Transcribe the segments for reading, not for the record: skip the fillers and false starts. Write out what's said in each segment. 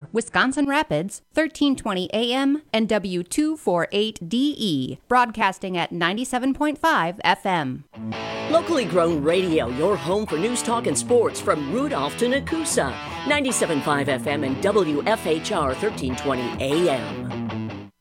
Wisconsin Rapids, 1320 AM and W248DE, broadcasting at 97.5 FM. Locally grown radio, your home for news, talk, and sports from Rudolph to Nakusa. 97.5 FM and WFHR 1320 AM.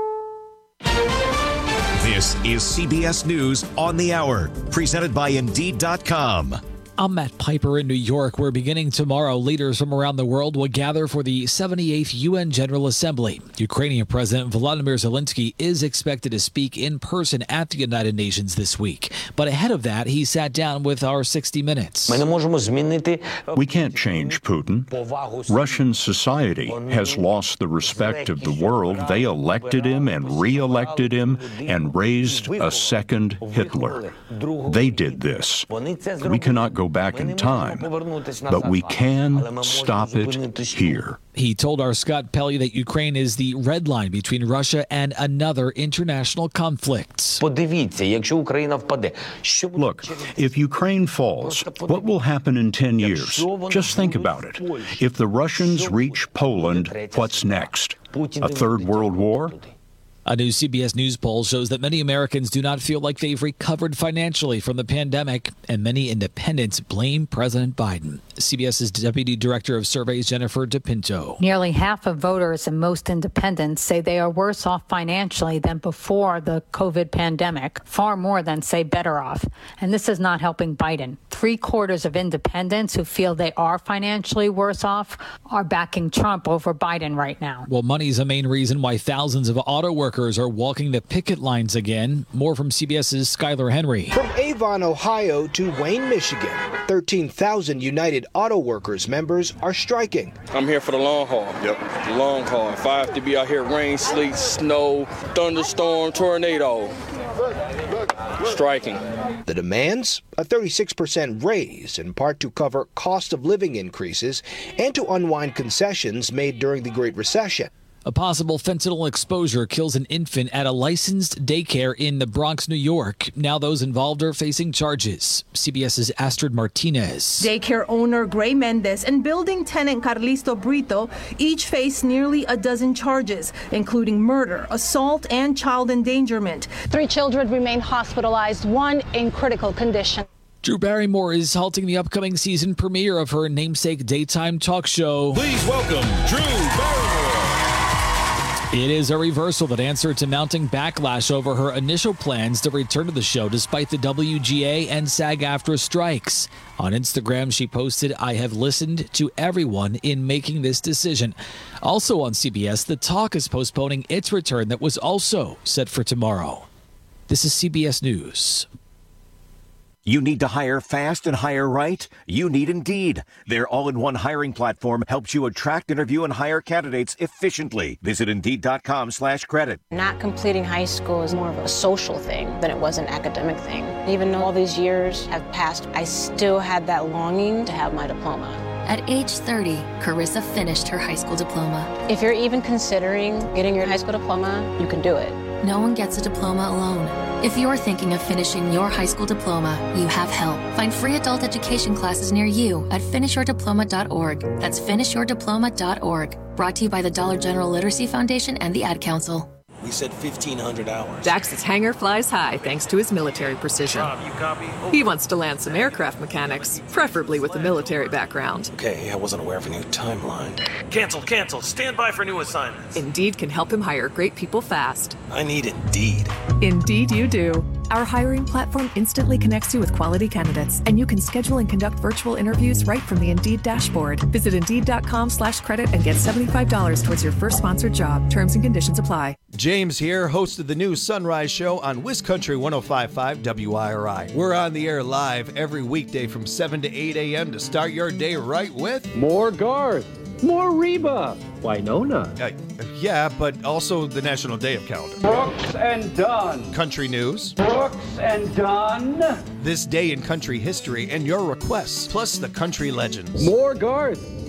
This is CBS News on the Hour, presented by Indeed.com. I'm Matt Piper in New York, where beginning tomorrow, leaders from around the world will gather for the 78th UN General Assembly. Ukrainian President Volodymyr Zelensky is expected to speak in person at the United Nations this week. But ahead of that, he sat down with our 60 Minutes. We can't change Putin. Russian society has lost the respect of the world. They elected him and re-elected him and raised a second Hitler. They did this. We cannot go back in time, but we can stop it here. He told our Scott Pelley that Ukraine is the red line between Russia and another international conflict. Look, if Ukraine falls, what will happen in 10 years? Just think about it. If the Russians reach Poland, what's next? A third world war? A new CBS News poll shows that many Americans do not feel like they've recovered financially from the pandemic, and many independents blame President Biden. CBS's Deputy Director of Surveys, Jennifer DePinto. Nearly half of voters and most independents say they are worse off financially than before the COVID pandemic, far more than say better off. And this is not helping Biden. 3/4 of independents who feel they are financially worse off are backing Trump over Biden right now. Well, money's a main reason why thousands of auto workers are walking the picket lines again. More from CBS's Skylar Henry. From Avon, Ohio to Wayne, Michigan, 13,000 United Auto Workers members are striking. I'm here for the long haul. Yep. Long haul. If I have to be out here, rain, sleet, snow, thunderstorm, tornado. Striking. The demands? A 36% raise, in part to cover cost of living increases and to unwind concessions made during the Great Recession. A possible fentanyl exposure kills an infant at a licensed daycare in the Bronx, New York. Now those involved are facing charges. CBS's Astrid Martinez. Daycare owner Gray Mendez and building tenant Carlisto Brito each face nearly a dozen charges, including murder, assault, and child endangerment. 3 children remain hospitalized, 1 in critical condition. Drew Barrymore is halting the upcoming season premiere of her namesake daytime talk show. Please welcome Drew Barrymore. It is a reversal that answered to mounting backlash over her initial plans to return to the show despite the WGA and SAG-AFTRA strikes. On Instagram, she posted, "I have listened to everyone in making this decision." Also on CBS, The Talk is postponing its return that was also set for tomorrow. This is CBS News. You need to hire fast and hire right? You need Indeed. Their all-in-one hiring platform helps you attract, interview, and hire candidates efficiently. Visit Indeed.com/credit. Not completing high school is more of a social thing than it was an academic thing. Even though all these years have passed, I still had that longing to have my diploma. At age 30, Carissa finished her high school diploma. If you're even considering getting your high school diploma, you can do it. No one gets a diploma alone. If you're thinking of finishing your high school diploma, you have help. Find free adult education classes near you at finishyourdiploma.org. That's finishyourdiploma.org. Brought to you by the Dollar General Literacy Foundation and the Ad Council. We said 1,500 hours. Dax's hangar flies high thanks to his military precision. Rob, you copy? He wants to land some aircraft mechanics, preferably with a military background. Okay, I wasn't aware of a new timeline. Cancel. Stand by for new assignments. Indeed can help him hire great people fast. I need Indeed. Indeed you do. Our hiring platform instantly connects you with quality candidates, and you can schedule and conduct virtual interviews right from the Indeed dashboard. Visit Indeed.com/credit and get $75 towards your first sponsored job. Terms and conditions apply. James here, host of the new Sunrise Show on WisCountry 105.5 WIRI. We're on the air live every weekday from 7 to 8 a.m. to start your day right with more Garth, more Reba, Winona. Yeah, but also the National Day of Calendar. Brooks and Dunn. Country news. Brooks and Dunn. This day in country history and your requests, plus the country legends. More Garth,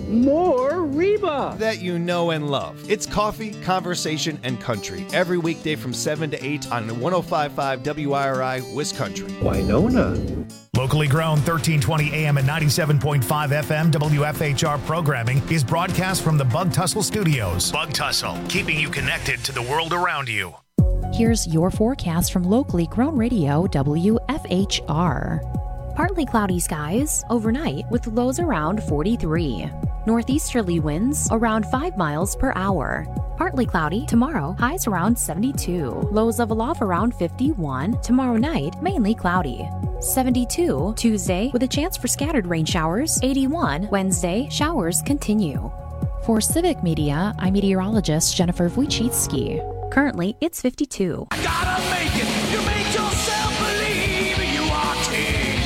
More Reba! That you know and love. It's coffee, conversation, and country. Every weekday from 7 to 8 on 105.5 WIRI, Wiscountry. Winona. Locally grown 1320 AM and 97.5 FM WFHR programming is broadcast from the Bug Tussle Studios. Bug Tussle, keeping you connected to the world around you. Here's your forecast from locally grown radio WFHR. Partly cloudy skies overnight with lows around 43. Northeasterly winds around 5 miles per hour. Partly cloudy tomorrow, highs around 72. Lows level off around 51. Tomorrow night, mainly cloudy. 72 Tuesday with a chance for scattered rain showers. 81 Wednesday, showers continue. For Civic Media, I'm meteorologist Jennifer Wojcicki. Currently, it's 52. I gotta make it. You make yourself believe you are king.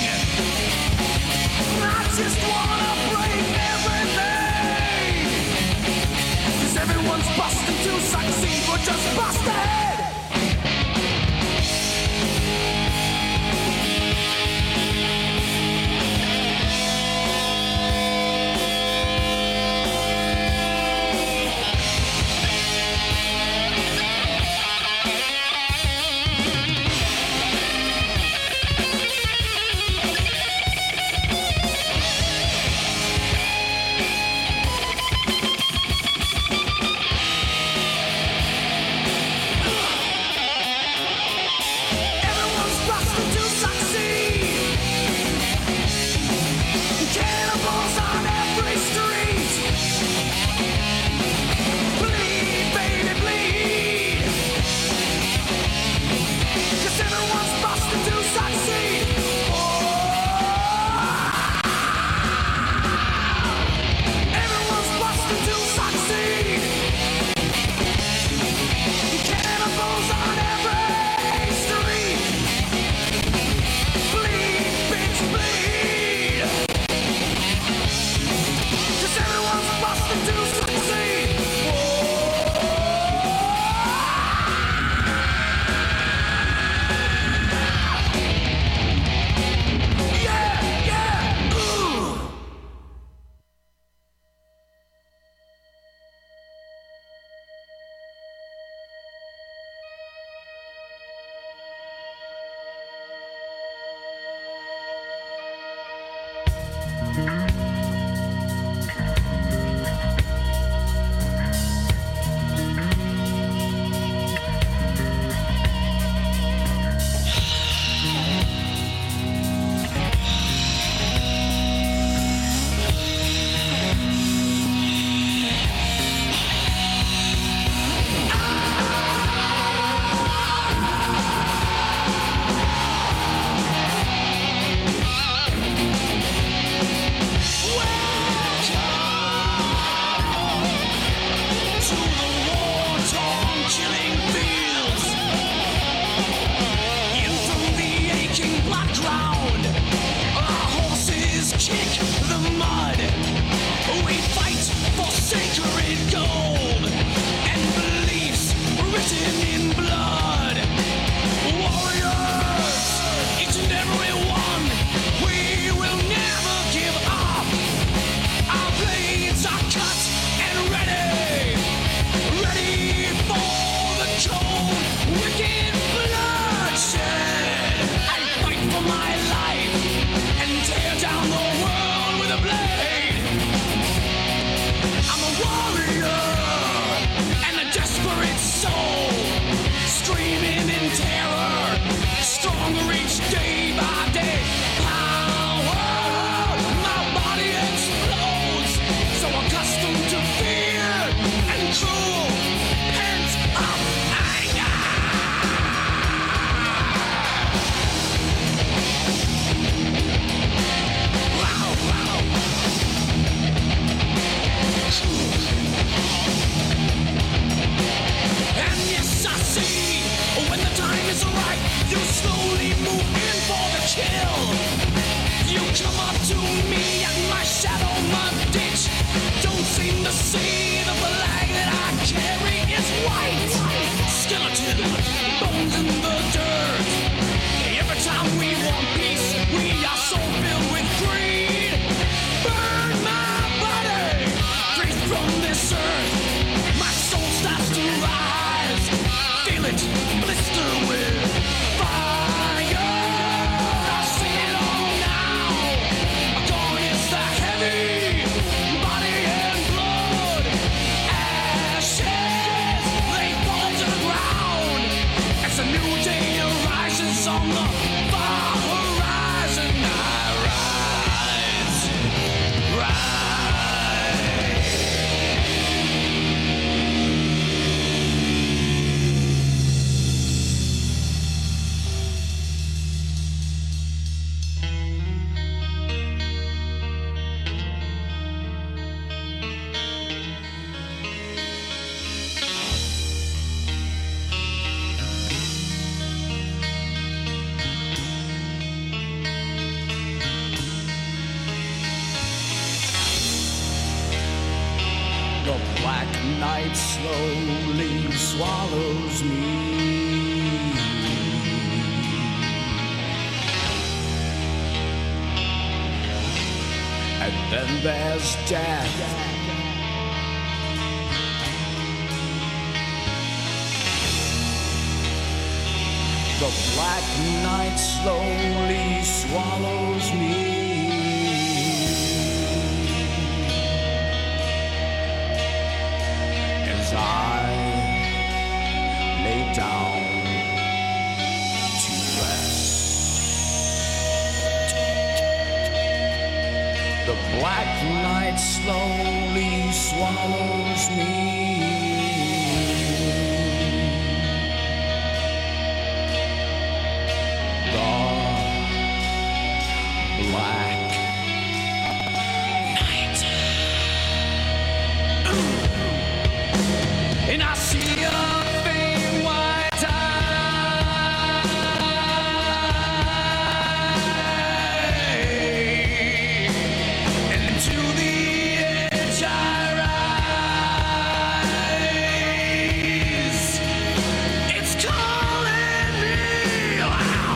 I just wanna break everything. 'Cause everyone's busting to succeed. We're just busted. We are so filled with greed. Burn my body. night slowly swallows me. And then there's death. The black night slowly swallows me. As I lay down to rest, the black night slowly swallows me. And I see a faint white eye, and to the edge I rise. It's calling me. Wow.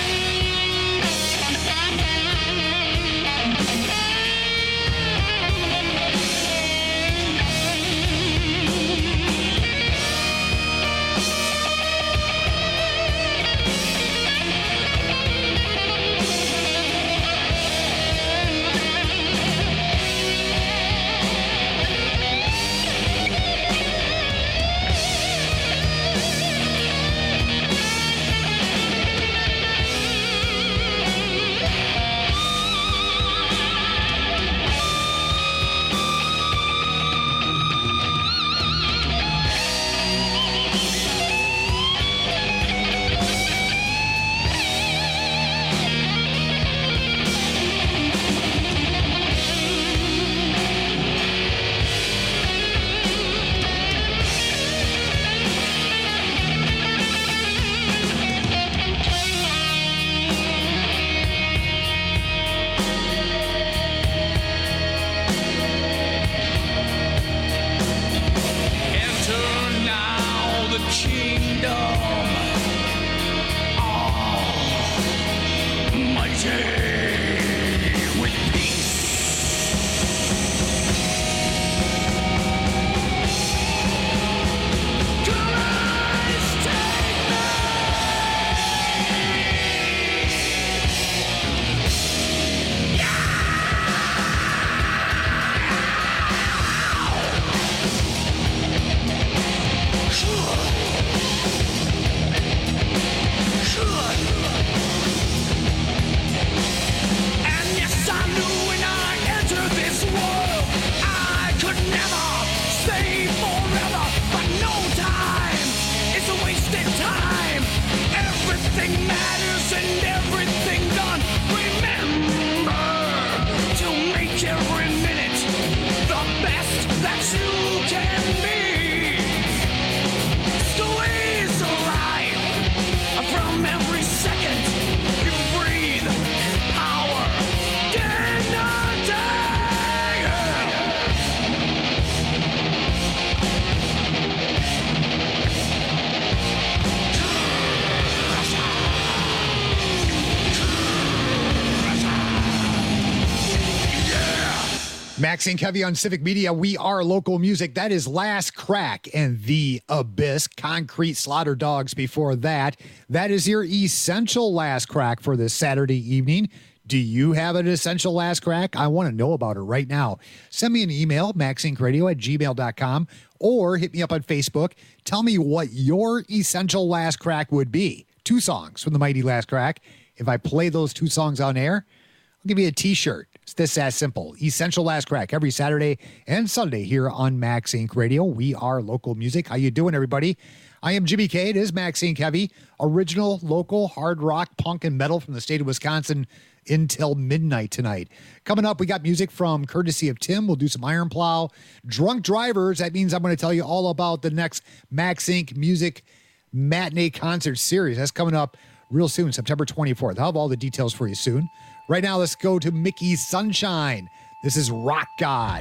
Maxine Kevy on Civic Media. We are local music. That is Last Crack and The Abyss. Concrete Slaughter Dogs before that. That is your essential last crack for this Saturday evening. Do you have an essential last crack? I want to know about it right now. Send me an email, maxincradio@gmail.com, or hit me up on Facebook. Tell me what your essential last crack would be. 2 songs from the mighty Last Crack. If I play those 2 songs on air, I'll give you a t-shirt. It's this as simple. Essential Last Crack every Saturday and Sunday here on Max Inc. Radio. We are local music. How you doing, everybody? I am Jimmy K. It is Maxine Kevy. Original, local, hard rock, punk, and metal from the state of Wisconsin until midnight tonight. Coming up, we got music from courtesy of Tim. We'll do some Iron Plow. Drunk Drivers. That means I'm going to tell you all about the next Max Inc. Music Matinee Concert Series. That's coming up real soon, September 24th. I'll have all the details for you soon. Right now, let's go to Mickey Sunshine. This is Rock God.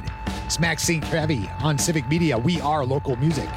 It's Maxine Heavy on Civic Media. We are local music.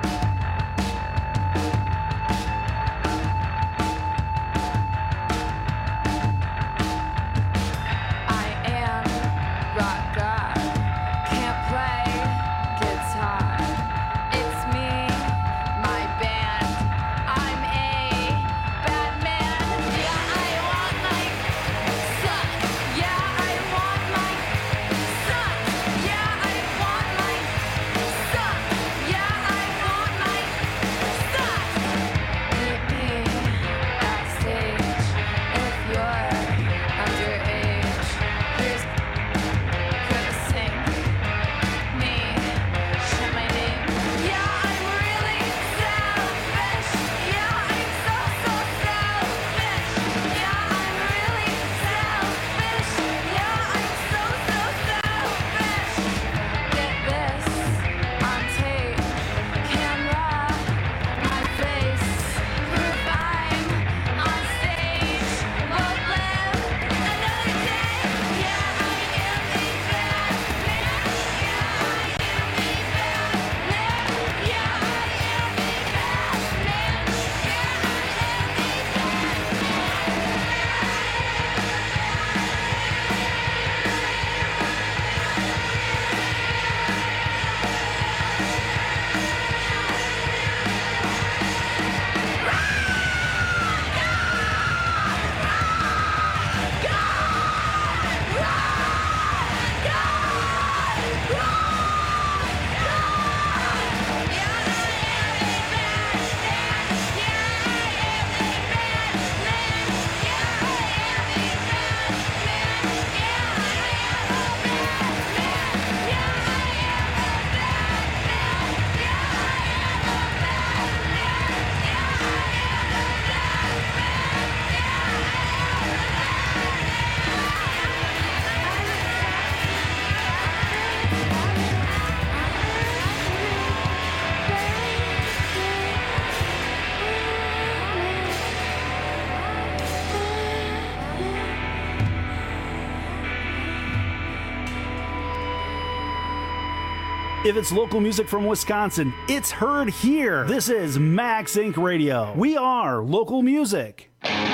If it's local music from Wisconsin, it's heard here. This is Max Inc. Radio. We are local music.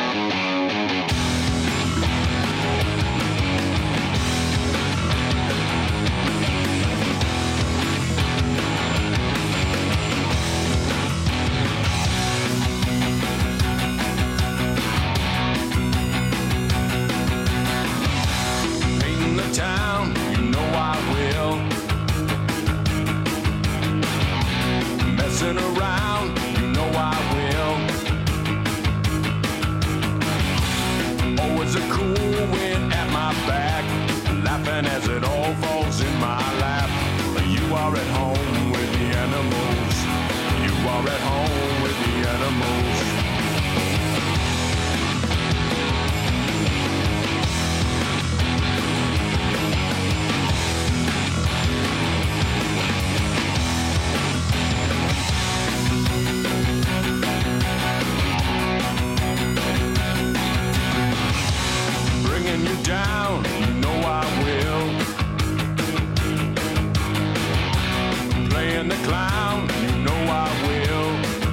Painting the town, you know I will. Messing around, you know I will. Always a cool wind at my back, laughing as it all falls in my lap. You are at home with the animals. You are at home with the animals. Bringing you down, you know I will. Playing the clown, you know I will.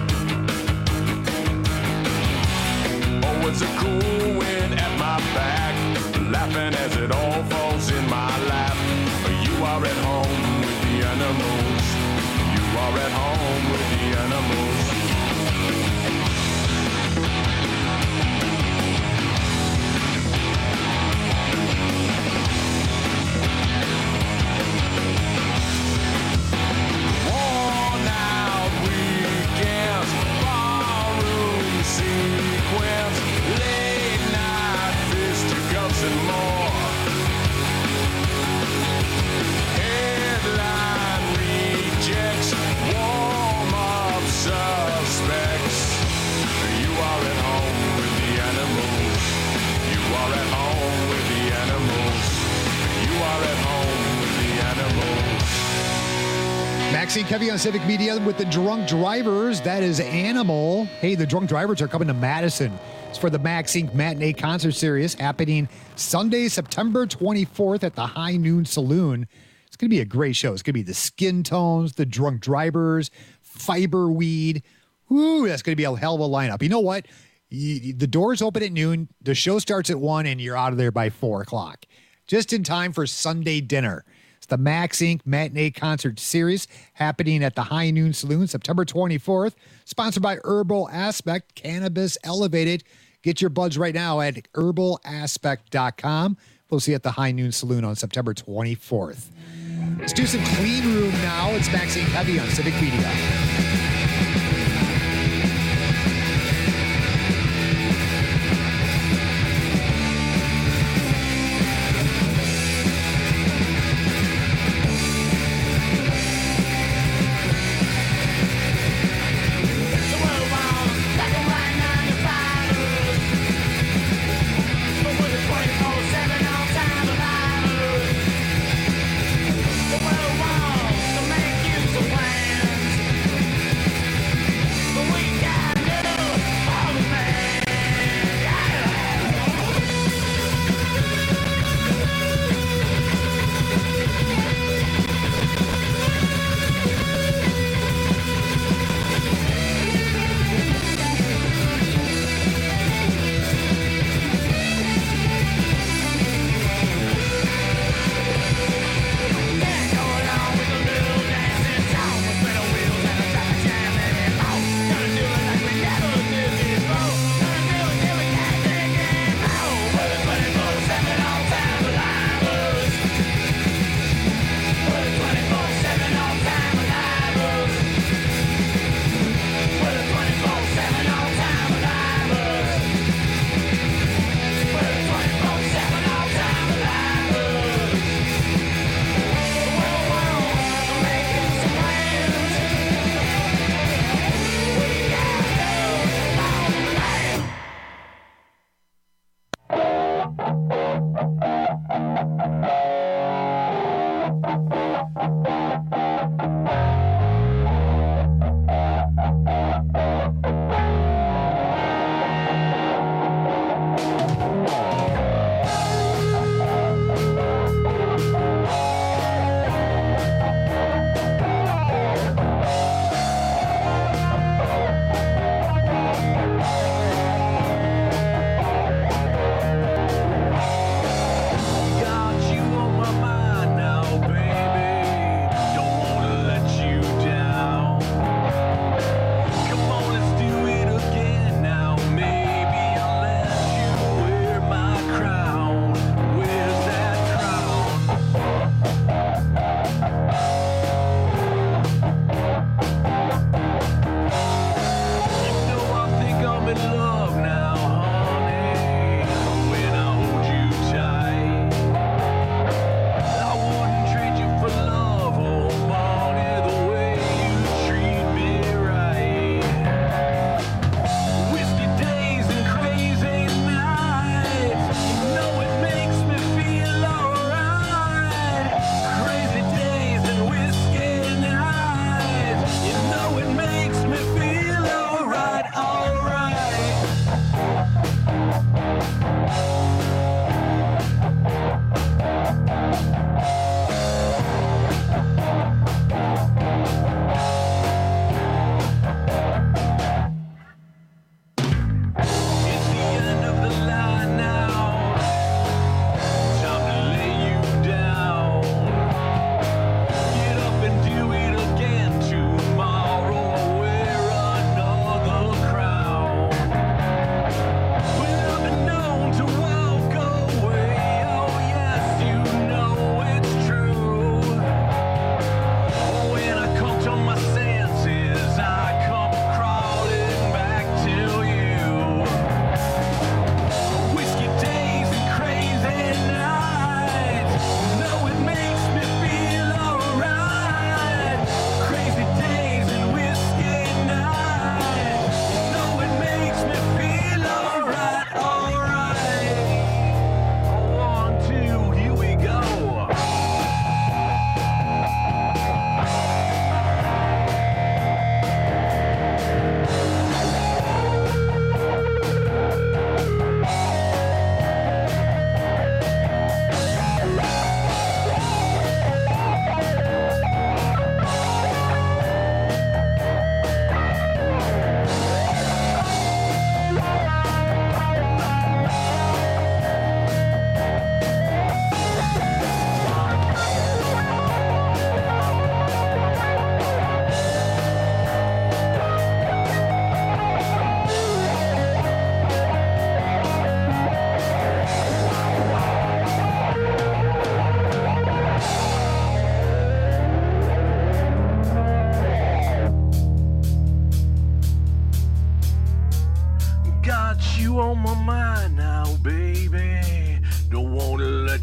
Always a cool wind at my back, laughing as it all falls in my lap. You are at home with the animals. You are at home with the animals. Worn out weekends, barroom sequence, late night fisticuffs and more. Headline rejects, warm-up suspects. You are at home with the animals. You are at home with the animals. You are at home with the animals. Maxine Kevy on Civic Media with the Drunk Drivers. That is Animal. Hey, the Drunk Drivers are coming to Madison. It's for the Max Inc. Matinee Concert Series happening Sunday, September 24th at the High Noon Saloon. It's going to be a great show. It's going to be the Skin Tones, the Drunk Drivers, Fiber Weed. Ooh, that's going to be a hell of a lineup. You know what? The doors open at noon. The show starts at 1, and you're out of there by 4 o'clock. Just in time for Sunday dinner. It's the Max Inc. Matinee Concert Series happening at the High Noon Saloon September 24th. Sponsored by Herbal Aspect, Cannabis Elevated. Get your buds right now at herbalaspect.com. We'll see you at the High Noon Saloon on September 24th. Let's do some clean room now. It's Max Inc. Heavy on Civic Media.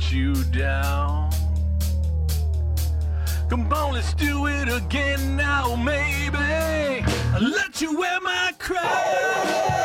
let you down. Come on, let's do it again now, maybe. I'll let you wear my crown.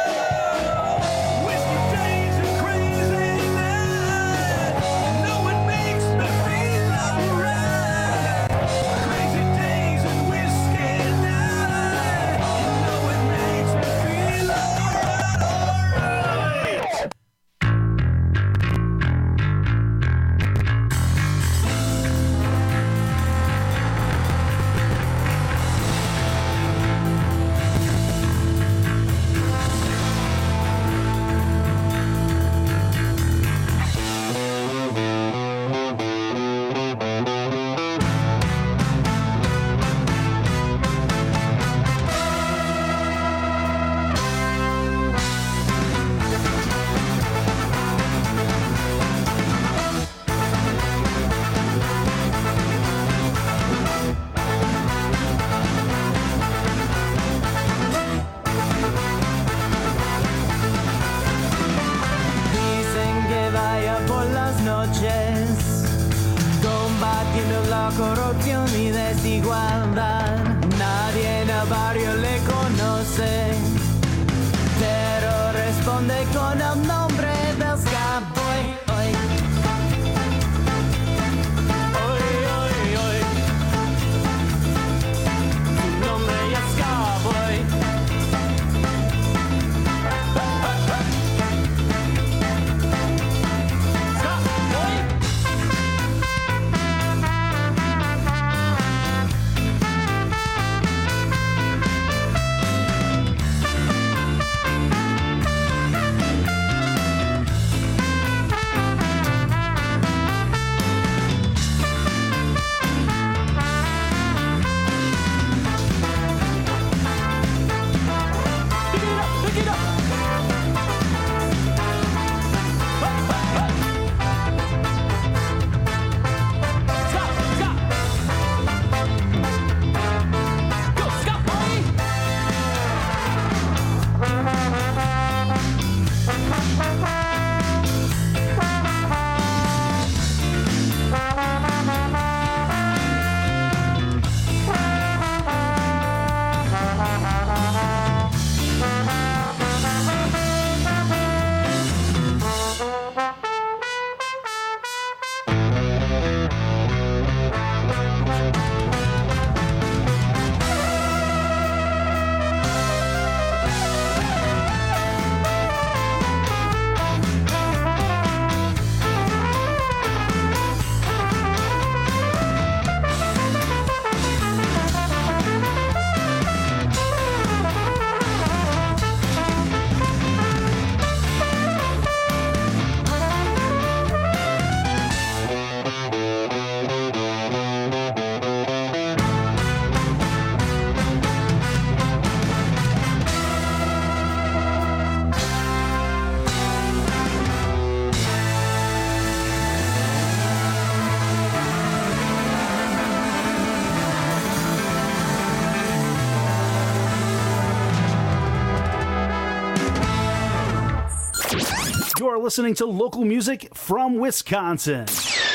Combatiendo la corrupción y desigualdad, nadie en el barrio le conoce, pero responde con el nombre del Scaboy. Su nombre es Scaboy. You're listening to local music from Wisconsin.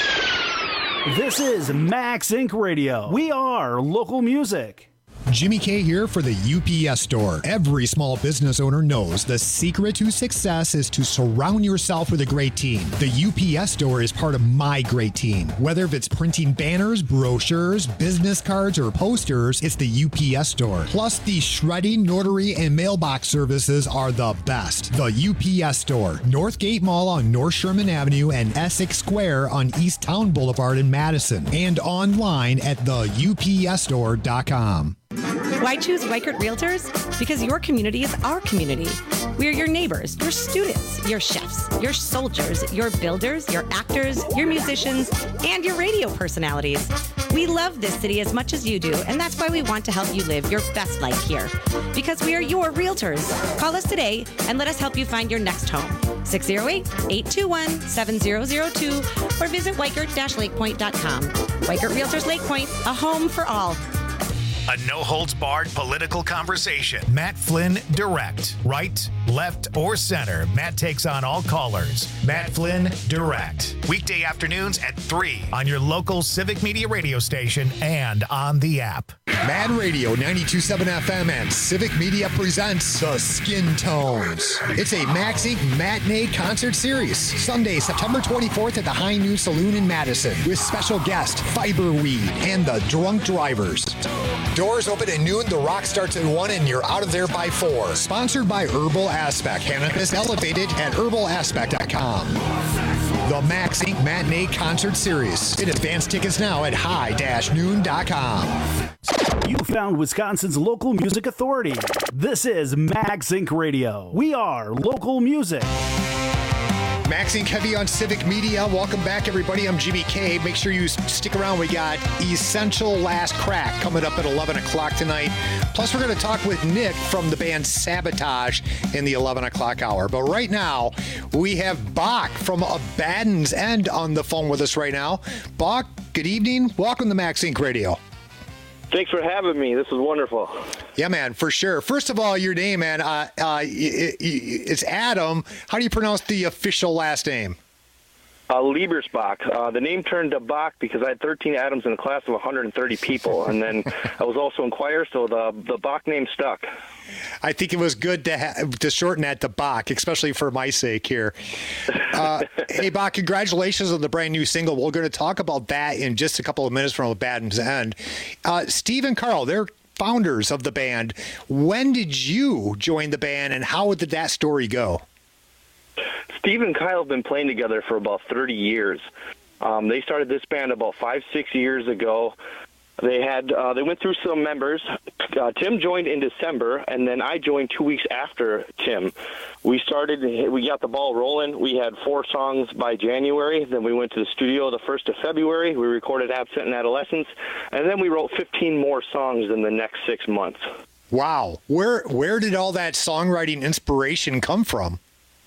This is Max Inc. Radio. We are local music. Jimmy K here for the UPS Store. Every small business owner knows the secret to success is to surround yourself with a great team. The UPS Store is part of my great team. Whether if it's printing banners, brochures, business cards, or posters, it's the UPS Store. Plus, the shredding, notary, and mailbox services are the best. The UPS Store, Northgate Mall on North Sherman Avenue and Essex Square on East Town Boulevard in Madison, and online at theupsstore.com. Why choose Weichert Realtors? Because your community is our community. We are your neighbors, your students, your chefs, your soldiers, your builders, your actors, your musicians, and your radio personalities. We love this city as much as you do, and that's why we want to help you live your best life here. Because we are your realtors. Call us today and let us help you find your next home. 608-821-7002 or visit Weichert-LakePoint.com. Weichert Realtors Lake Point, a home for all. A no-holds-barred political conversation. Matt Flynn Direct. Right, Left or center, Matt takes on all callers. Matt Flynn Direct. Weekday afternoons at 3 on your local Civic Media radio station and on the app. Mad Radio 92.7 FM and Civic Media presents The Skin Tones. It's a Max Inc. matinee concert series. Sunday, September 24th at the High Noon Saloon in Madison with special guest Fiberweed and the Drunk Drivers. Doors open at noon, the rock starts at 1, and you're out of there by 4. Sponsored by Herbal Aspect. Cannabis elevated at herbalaspect.com. The Max Inc. Matinee Concert Series. Get advance tickets now at high-noon.com. You found Wisconsin's local music authority. This is Max Inc. Radio. We are local music. Max Inc. Heavy on Civic Media. Welcome back, everybody. I'm Jimmy K. Make sure you stick around. We got Essential Last Crack coming up at 11 o'clock tonight. Plus, we're going to talk with Nick from the band Sabotage in the 11 o'clock hour. But right now, we have Bach from Abaddon's End on the phone with us right now. Bach, good evening. Welcome to Max Inc. Radio. Thanks for having me. This is wonderful. Yeah, man, for sure. First of all, your name, man, it's Adam. How do you pronounce the official last name? Liebersbach. The name turned to Bach because I had 13 Adams in a class of 130 people, and then I was also in choir, so the Bach name stuck. I think it was good to shorten that to Bach, especially for my sake here. Hey, Bach, congratulations on the brand new single. We're going to talk about that in just a couple of minutes from Abaddon's End. Steve and Carl, they're founders of the band. When did you join the band, and how did that story go? Steve and Kyle have been playing together for about 30 years. They started this band about 5-6 years ago. They went through some members. Tim joined in December, and then I joined 2 weeks after Tim. We got the ball rolling. We had 4 songs by January. Then we went to the studio the 1st of February. We recorded Absent and Adolescence, and then we wrote 15 more songs in the next 6 months. Wow. Where did all that songwriting inspiration come from?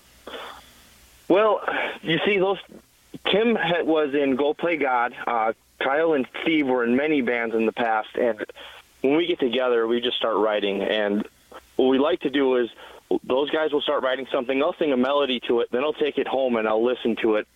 Well, you see, Tim was in Go Play God. Kyle and Steve were in many bands in the past, and when we get together, we just start writing. And what we like to do is those guys will start writing something. I'll sing a melody to it, then I'll take it home and I'll listen to it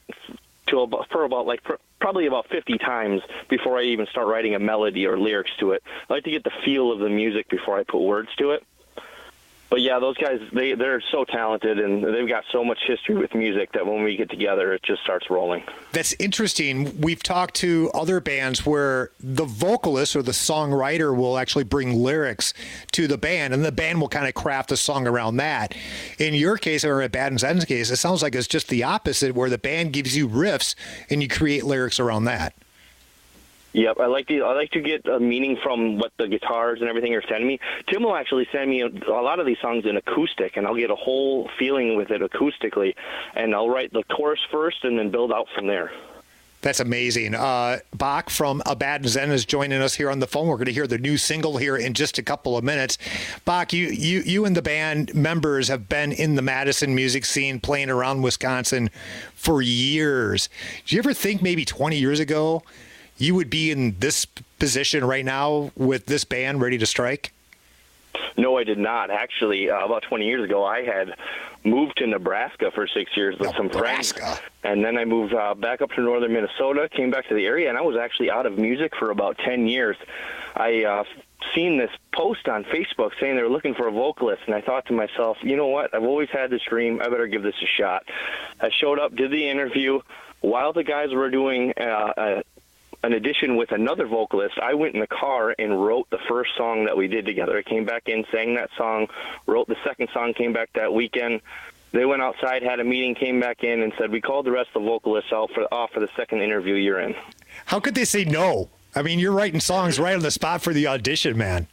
probably about 50 times before I even start writing a melody or lyrics to it. I like to get the feel of the music before I put words to it. But yeah, those guys, they're so talented, and they've got so much history with music that when we get together, it just starts rolling. That's interesting. We've talked to other bands where the vocalist or the songwriter will actually bring lyrics to the band, and the band will kind of craft a song around that. In your case, or in Abaddon's End's case, it sounds like it's just the opposite, where the band gives you riffs and you create lyrics around that. Yep, I like to get a meaning from what the guitars and everything are sending me. Tim will actually send me a lot of these songs in acoustic, and I'll get a whole feeling with it acoustically, and I'll write the chorus first and then build out from there. That's amazing. Bach from Abaddon's End is joining us here on the phone. We're going to hear the new single here in just a couple of minutes. Bach, you and the band members have been in the Madison music scene, playing around Wisconsin for years. Did you ever think maybe 20 years ago you would be in this position right now with this band ready to strike? No, I did not. Actually, about 20 years ago, I had moved to Nebraska for 6 years with some friends. And then I moved back up to northern Minnesota, came back to the area, and I was actually out of music for about 10 years. I seen this post on Facebook saying they were looking for a vocalist, and I thought to myself, you know what? I've always had this dream. I better give this a shot. I showed up, did the interview. While the guys were doing an audition with another vocalist, I went in the car and wrote the first song that we did together. I came back in, sang that song, wrote the second song, came back that weekend. They went outside, had a meeting, came back in, and said, we called the rest of the vocalists off for the second interview you're in. How could they say no? I mean, you're writing songs right on the spot for the audition, man.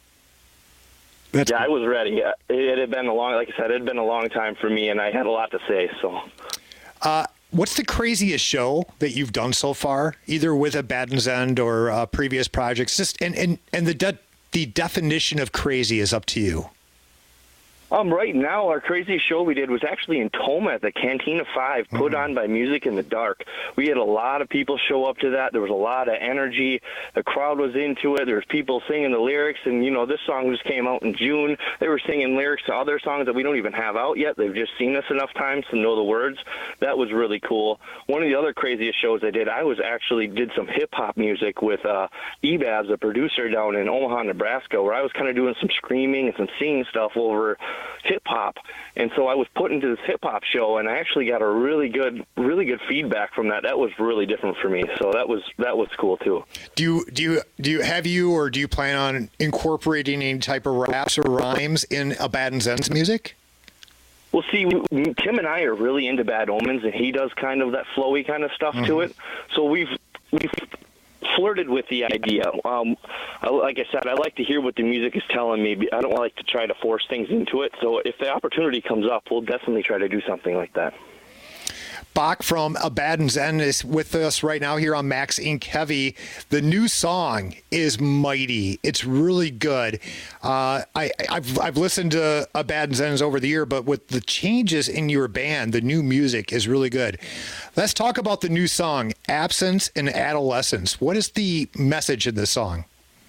I was ready. It had been like I said, it had been a long time for me, and I had a lot to say. So, what's the craziest show that you've done so far, either with Abaddon's End or previous projects? Just and the definition of crazy is up to you. Right now, our craziest show we did was actually in Toma at the Cantina 5, put on by Music in the Dark. We had a lot of people show up to that. There was a lot of energy. The crowd was into it. There was people singing the lyrics, and, this song just came out in June. They were singing lyrics to other songs that we don't even have out yet. They've just seen us enough times to know the words. That was really cool. One of the other craziest shows I did, I did some hip-hop music with Ebabs, a producer down in Omaha, Nebraska, where I was kind of doing some screaming and some singing stuff over hip-hop. And so I was put into this hip-hop show, and I actually got a really good feedback from that. That was really different for me. So that was cool too. Do you plan on incorporating any type of raps or rhymes in A Bad and Zen's music? Well, see, Kim and I are really into Bad Omens, and he does kind of that flowy kind of stuff to it. So we've flirted with the idea. Like I said, I like to hear what the music is telling me. I don't like to try to force things into it. So if the opportunity comes up, we'll definitely try to do something like that. Bach from A Bad and Zen is with us right now here on Max Inc. Heavy. The new song is mighty. It's really good. I've listened to A Bad and Zen's over the year, but with the changes in your band, the new music is really good. Let's talk about the new song, Absence and Adolescence. What is the message in this song?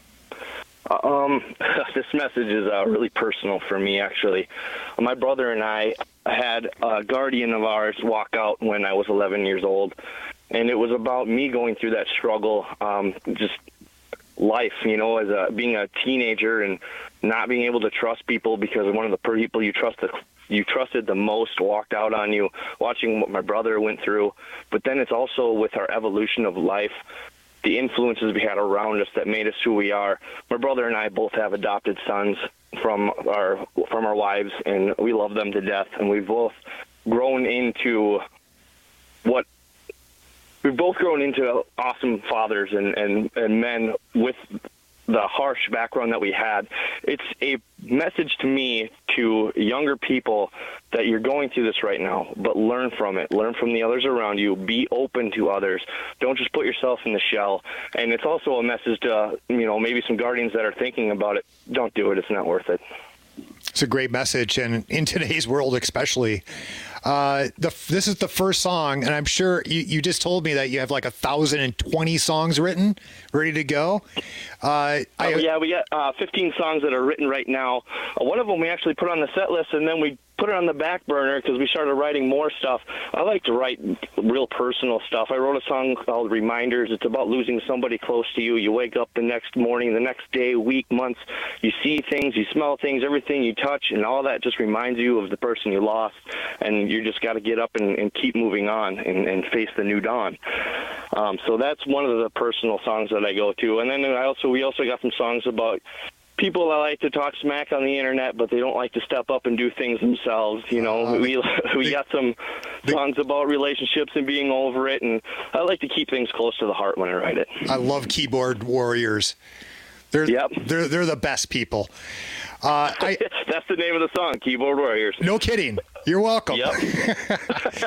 This message is really personal for me, actually. My brother and I had a guardian of ours walk out when I was 11 years old, and it was about me going through that struggle, just life, as being a teenager and not being able to trust people because one of the people you trusted the most walked out on you, watching what my brother went through. But then it's also with our evolution of life, the influences we had around us that made us who we are. My brother and I both have adopted sons from our wives, and we love them to death. And we've both grown into awesome fathers and men with the harsh background that we had. It's a message to me, to younger people, that you're going through this right now, but learn from it. Learn from the others around you. Be open to others. Don't just put yourself in the shell. And it's also a message to, maybe some guardians that are thinking about it. Don't do it. It's not worth it. It's a great message, and in today's world especially. This is the first song, and I'm sure you just told me that you have like 1,020 songs written, ready to go. Yeah, we got 15 songs that are written right now. One of them we actually put on the set list, and then we put it on the back burner because we started writing more stuff. I like to write real personal stuff. I wrote a song called Reminders. It's about losing somebody close to you. You wake up the next morning, the next day, week, months, you see things, you smell things, everything you touch, and all that just reminds you of the person you lost, and you just got to get up and keep moving on and face the new dawn. So that's one of the personal songs that I go to. And then we also got some songs about people that like to talk smack on the internet, but they don't like to step up and do things themselves. We got some songs about relationships and being over it, and I like to keep things close to the heart when I write it. I love keyboard warriors. They're the best people. That's the name of the song, Keyboard Warriors. No kidding. You're welcome. Yep.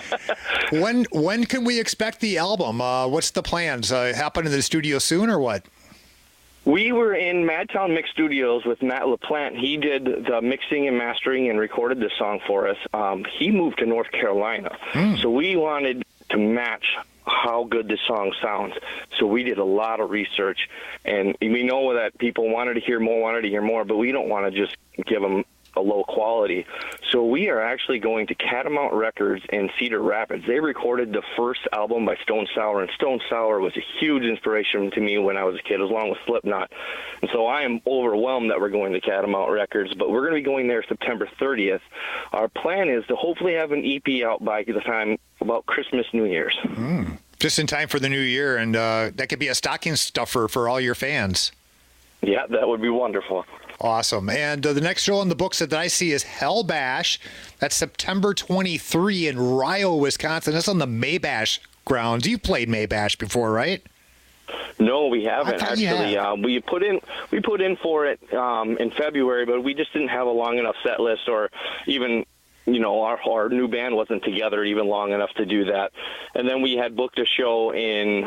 When can we expect the album? What's the plans? Happen in the studio soon or what? We were in Madtown Mix Studios with Matt LaPlante. He did the mixing and mastering and recorded this song for us. He moved to North Carolina. So we wanted to match how good this song sounds. So we did a lot of research, and we know that people wanted to hear more, but we don't want to just give them a low quality. So we are actually going to Catamount Records in Cedar Rapids. They recorded the first album by Stone Sour, and Stone Sour was a huge inspiration to me when I was a kid, along with Slipknot. And so I am overwhelmed that we're going to Catamount Records, but we're going to be going there September 30th. Our plan is to hopefully have an EP out by the time about Christmas, New Year's. Just in time for the new year, and that could be a stocking stuffer for all your fans. Yeah, that would be wonderful. Awesome. And the next show on the books that I see is Hell Bash. That's September 23 in Rio, Wisconsin. That's on the Maybash grounds. You've played Maybash before, right? No, we haven't actually. We put in for it in February, but we just didn't have a long enough set list, or even our new band wasn't together even long enough to do that. And then we had booked a show in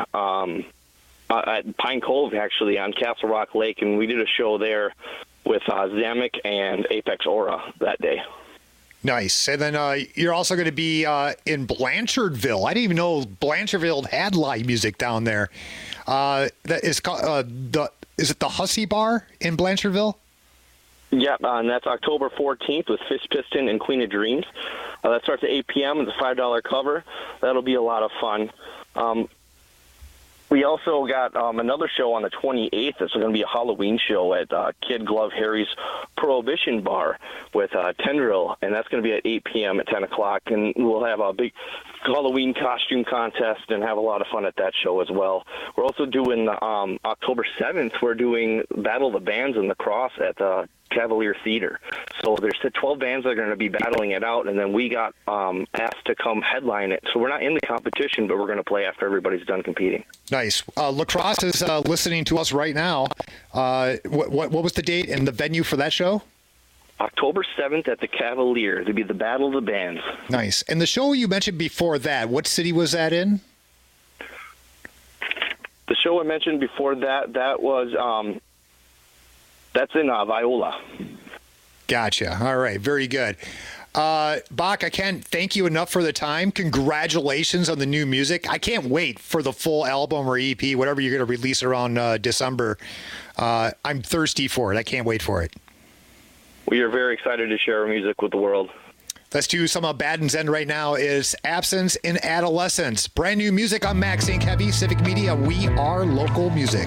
at Pine Cove, actually, on Castle Rock Lake, and we did a show there with Zamek and Apex Aura that day. Nice. And then you're also going to be in Blanchardville. I didn't even know Blanchardville had live music down there. That is called is it the Hussey Bar in Blanchardville? Yeah, and that's October 14th with Fist Piston and Queen of Dreams. That starts at 8 p.m. It's a $5 cover. That'll be a lot of fun. We also got another show on the 28th. It's going to be a Halloween show at Kid Glove Harry's Prohibition Bar with Tendril, and that's going to be at 8 p.m. at 10 o'clock. And we'll have a big Halloween costume contest and have a lot of fun at that show as well. We're also doing October 7th, we're doing Battle of the Bands in the Cross at the Cavalier Theater. So there's 12 bands that are going to be battling it out, and then we got asked to come headline it. So we're not in the competition, but we're going to play after everybody's done competing. Nice. Lacrosse is listening to us right now. What was the date and the venue for that show? October 7th at the Cavalier. It'll be the Battle of the Bands. Nice. And the show you mentioned before that, what city was that in? The show I mentioned before that was... that's in Viola. Gotcha. All right. Very good. Bach, I can't thank you enough for the time. Congratulations on the new music. I can't wait for the full album or EP, whatever you're going to release around December. I'm thirsty for it. I can't wait for it. We are very excited to share our music with the world. Let's do some of Baden's End right now is Absence in Adolescence. Brand new music on Max Inc. Heavy Civic Media. We are local music.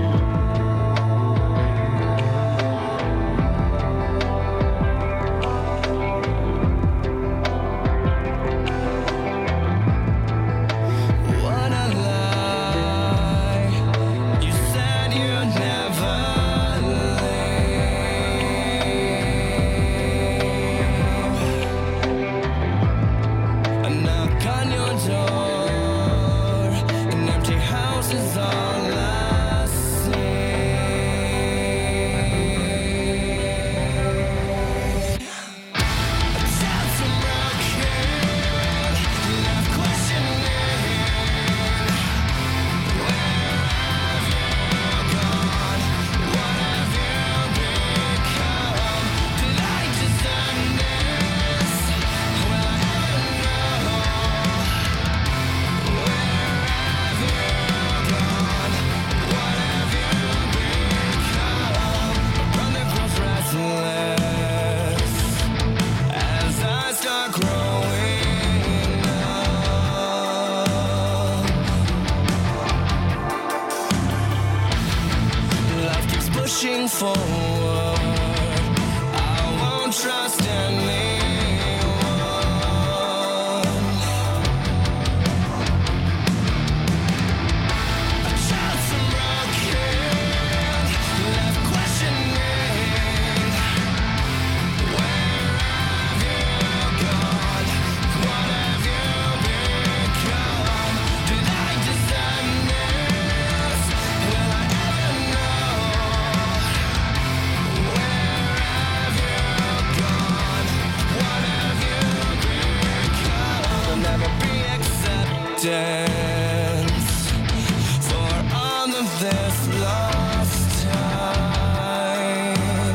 Pushing forward, I won't trust anyone. A child from broken, left questioning. Where have you gone? What have you become? Did I design this? Will I ever know? For all of this lost time,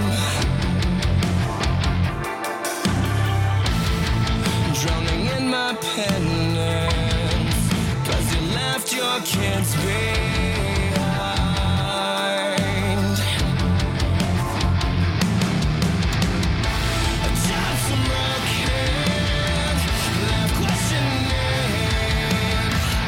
drowning in my penance, 'cause you left your kids behind. A child from broken, left questioning.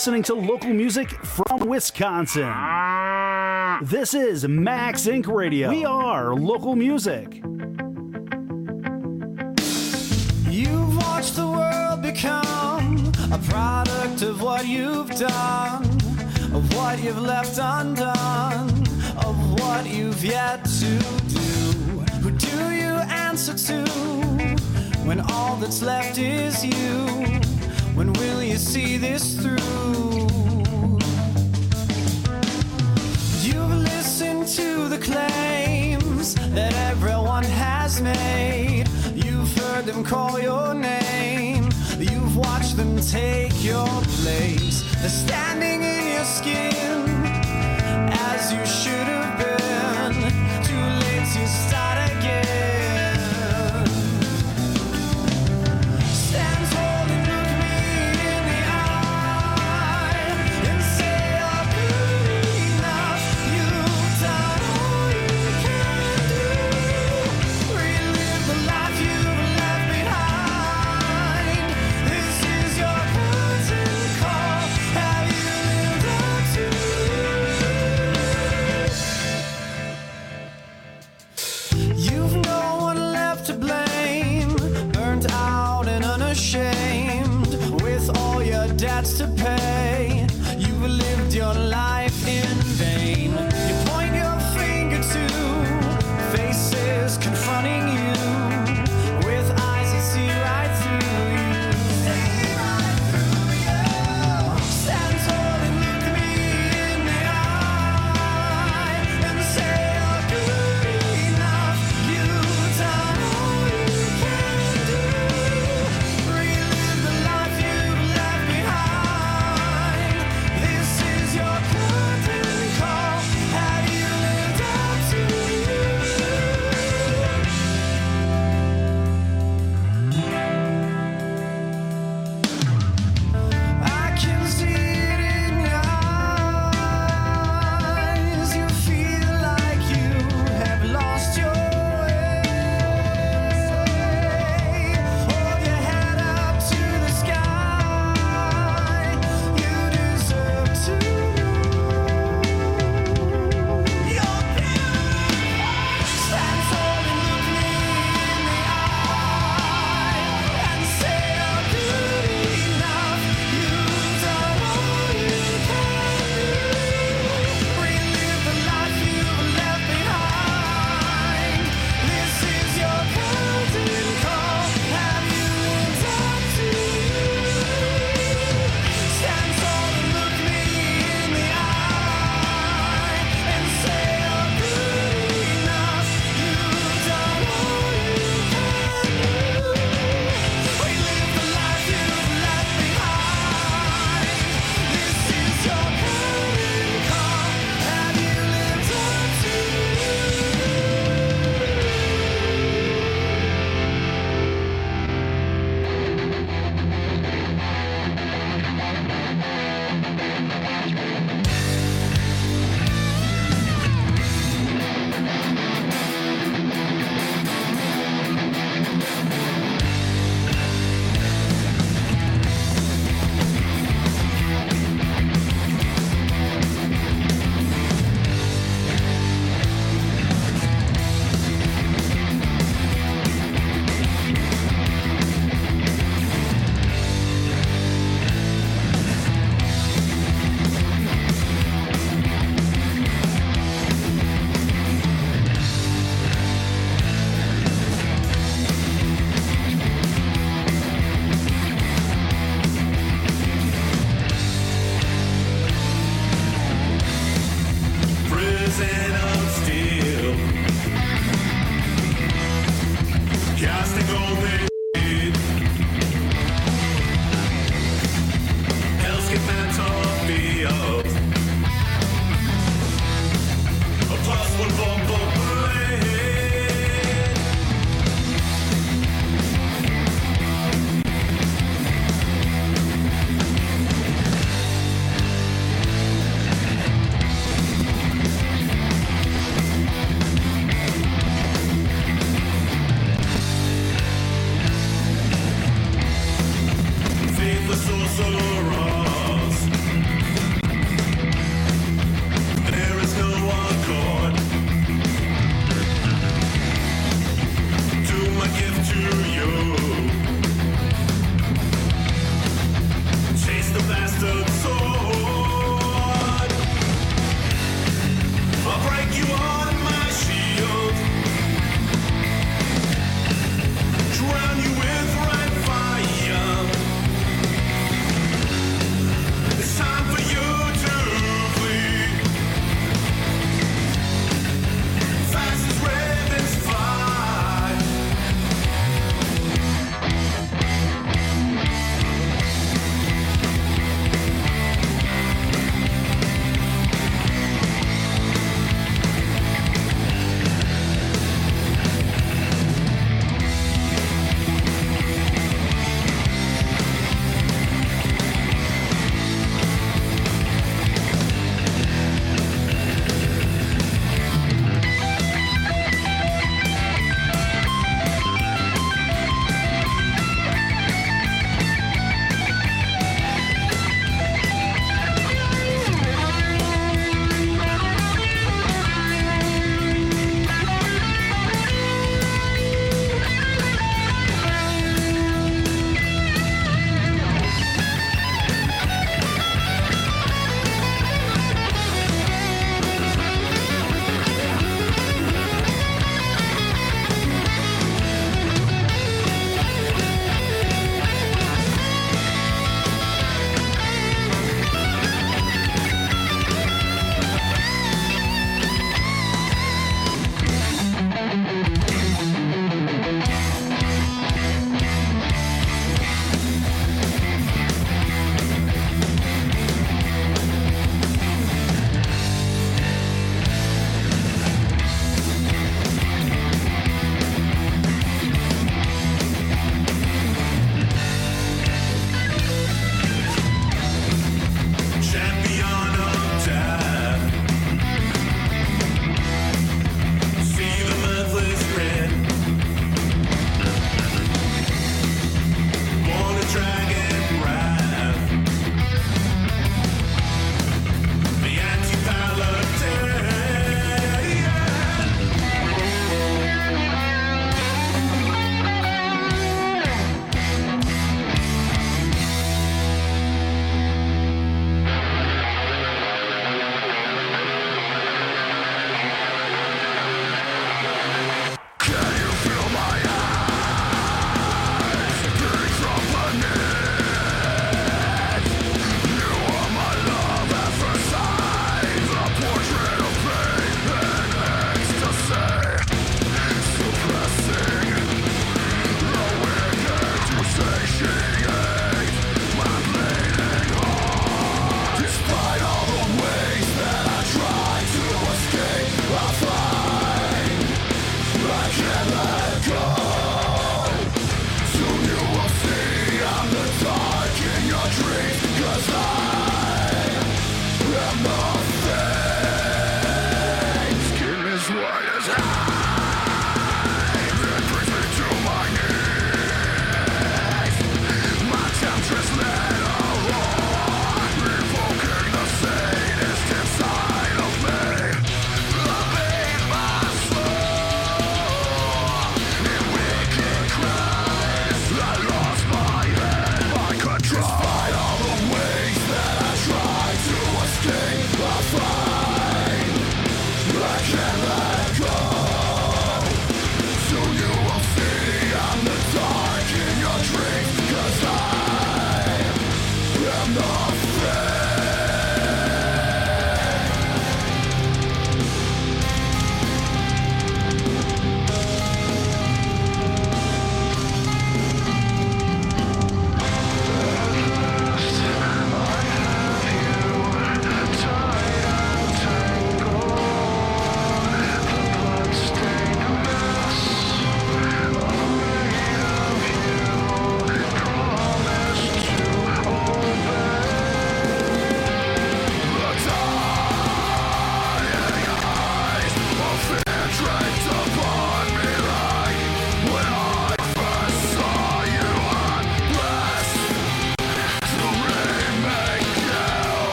listening to local music from Wisconsin. This is Max Inc. Radio. We are local music. You've watched the world become a product of what you've done, of what you've left undone, of what you've yet to do. Who do you answer to when all that's left is you? When will you see this through? You've listened to the claims that everyone has made. You've heard them call your name. You've watched them take your place. They're standing in your skin as you should have been. Too late to start again. Stand tall and look me in the eye and say you're good enough. You've done all you can do. Relive the life you've left behind. This is your curtain call. Have you lived up to?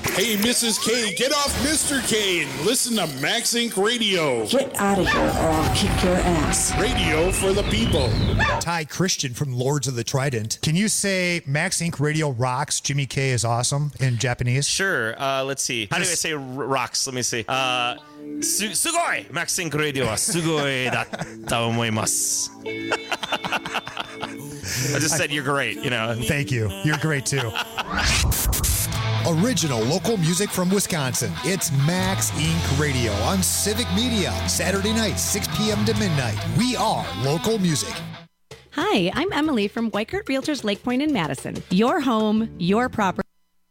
Hey, Mrs. K, get off Mr. K and listen to Max Inc. Radio. Get out of here or I'll kick your ass. Radio for the people. Ty Christian from Lords of the Trident. Can you say Max Inc. Radio rocks, Jimmy K is awesome in Japanese? Sure. Let's see. How do I say rocks? Let me see. Sugoi! Max Inc. Radio wa sugoi datta omoimasu. I just said you're great, you know. Thank you. You're great too. Original local music from Wisconsin. It's Max Inc. Radio on Civic Media. Saturday night, 6 p.m. to midnight. We are local music. Hi, I'm Emily from Weichert Realtors Lake Point in Madison. Your home, your property.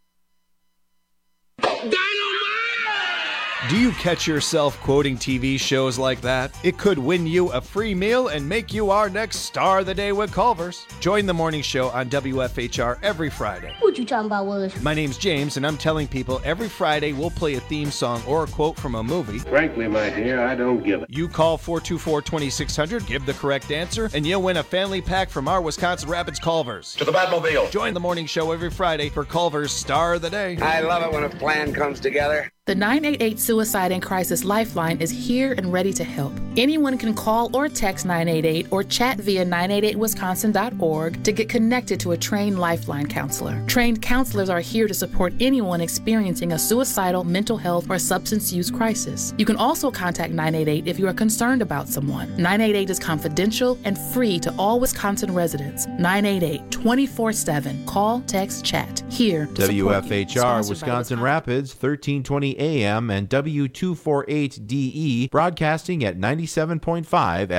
Do you catch yourself quoting TV shows like that? It could win you a free meal and make you our next star of the day with Culver's. Join the morning show on WFHR every Friday. What you talking about, Willis? My name's James, and I'm telling people every Friday we'll play a theme song or a quote from a movie. Frankly, my dear, I don't give it. You call 424-2600, give the correct answer, and you'll win a family pack from our Wisconsin Rapids Culver's. To the Batmobile. Join the morning show every Friday for Culver's Star of the Day. I love it when a plan comes together. The 988 Suicide and Crisis Lifeline is here and ready to help. Anyone can call or text 988 or chat via 988wisconsin.org to get connected to a trained Lifeline counselor. Trained counselors are here to support anyone experiencing a suicidal, mental health, or substance use crisis. You can also contact 988 if you are concerned about someone. 988 is confidential and free to all Wisconsin residents. 988 24/7. Call, text, chat. Here to WFHR Wisconsin Rapids, 1320 AM and W248DE, broadcasting at 97.5